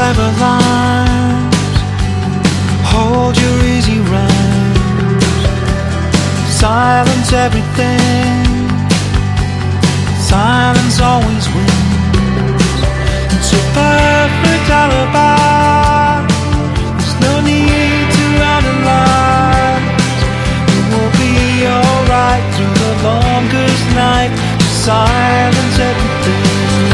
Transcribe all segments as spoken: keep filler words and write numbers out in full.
clever lines, hold your easy rhymes, silence everything, silence always wins. It's a perfect alibi, there's no need to analyze. It will be alright through the longest night. Just silence everything.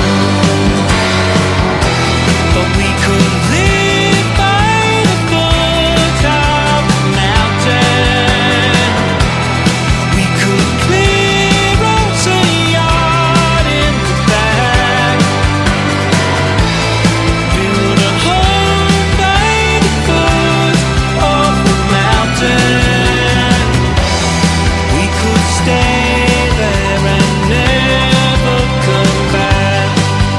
But we could live by the foot of the mountain. We could clear us a yard in the back, build a home by the foot of the mountain. We could stay there and never come back.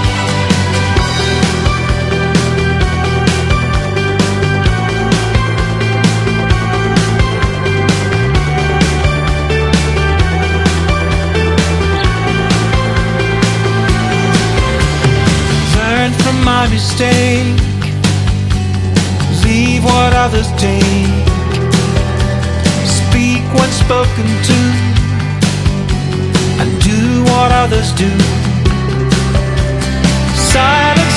Learn from my mistake, leave what others take, speak when spoken to, and do what others do. Silence